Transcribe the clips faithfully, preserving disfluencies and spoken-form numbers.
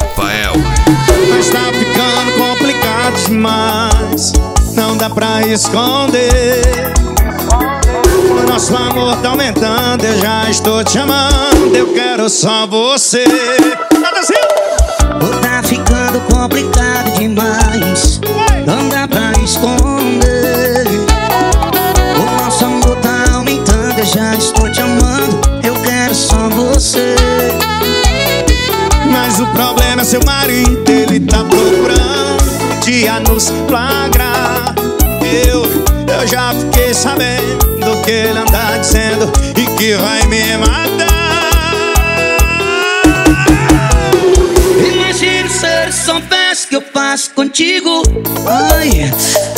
Rafael. Mas tá ficando complicado demais, não dá pra esconder. O nosso amor tá aumentando, eu já estou te amando, eu quero só você. Tá ficando complicado demais, não dá pra esconder. O nosso amor tá aumentando, eu já estou te amando, eu quero só você. Mas o problema é seu marido, ele tá procurando um dia nos flagrar. Eu, eu já fiquei sabendo que ele anda dizendo e que vai me matar. Imagina se ele soubesse que eu faço contigo. Ai,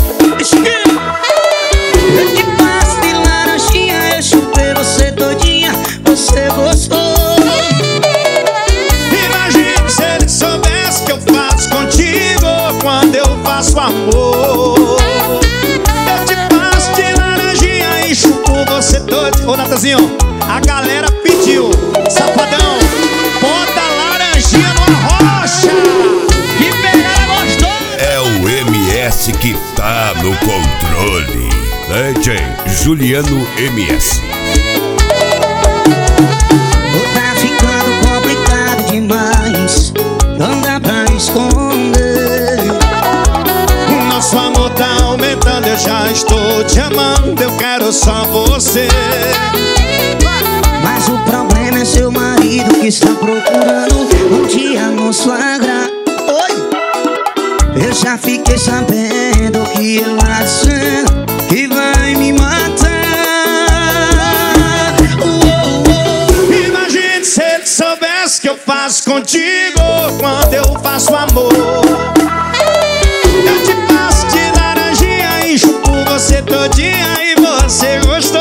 eu te passo de laranjinha, eu chupei você todinha, você gostou. Imagina se ele soubesse que eu faço contigo quando eu faço amor. Eu te passo de laranjinha e chupo você todo. Ô Natanzinho, a galera pediu, safadão, bota laranjinha numa rocha. Que pegada gostosa! É o M S que tá no controle. D J Juliano M S. Tá ficando complicado demais, não dá pra esconder. O nosso amor tá aumentando, eu já estou te amando, eu quero só você. Mas o problema é seu marido que está procurando um dia nos flagrar. Oi, eu já fiquei sabendo que ele tá dizendo que vai me matar. Imagine se ele soubesse que eu faço contigo quando eu faço amor. Eu te passo de laranjinha e chupo você todinha e você gostou.